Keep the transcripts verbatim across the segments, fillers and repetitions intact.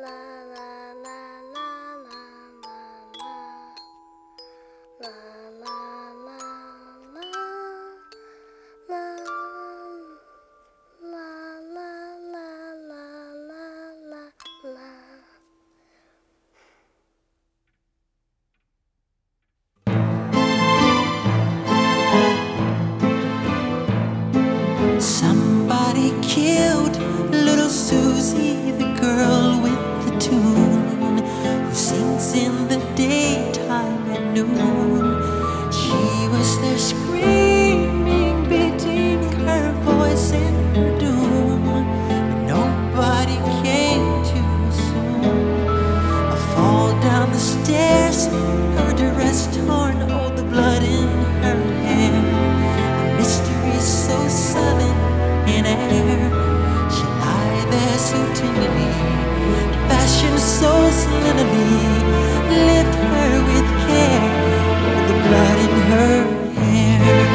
Somebody killed little Susie, the girl with the tune, who sings in the daytime at noon. She was there screaming, beating her voice in her doom, but nobody came to her soon. A fall down the stairs, her dress torn, oh the blood in her hair. A mystery so sudden in air, she lie there so tenderly, fashioned so slenderly, lift her with care, oh the blood in her hair.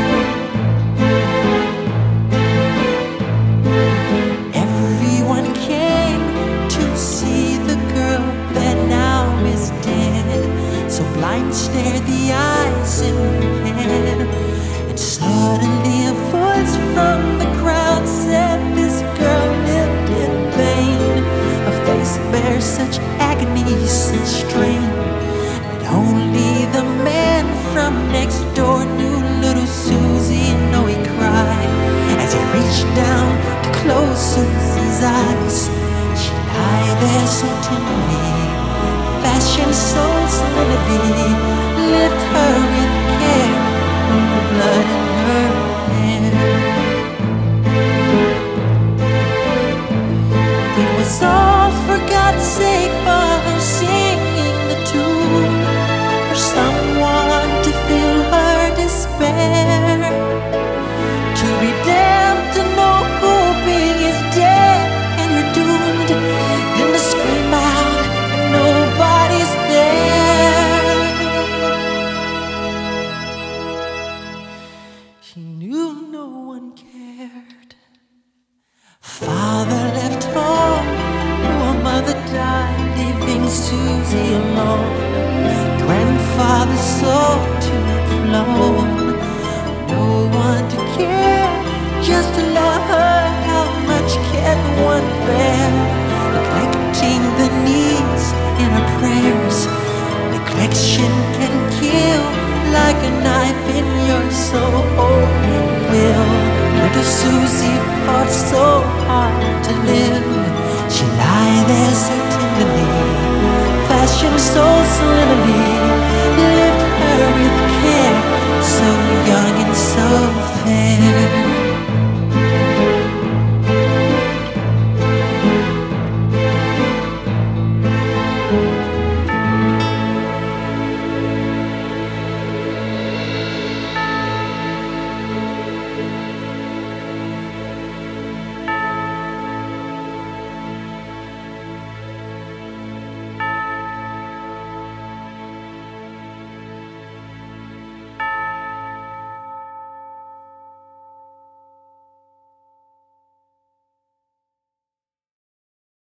Everyone came to see the girl that now is dead, so blind stared the eyes in her head, and suddenly a voice from the crowd said this girl lived in vain. Her face bears such agony, such strain, that only the man from next door knew little Susie. No, he cried as he reached down to close Susie's eyes. She lay there so tenderly, fashioned so slenderly, lift her with care, oh the blood in her hair. It was all for God's sake, for her singing the tune, for someone to feel her despair, to be damned to know hoping is dead and you're doomed, then to scream out and nobody's there. She knew no one cared. Father left home, poor mother died, leaving Susie alone. Grandfather sold to and flown, no one to care, just to love her. How much can one bear? Neglecting the needs in her prayers. Neglection can kill like a knife in your soul and will. Little Susie fought so hard to live. She lay there so tenderly, fashioned so slenderly,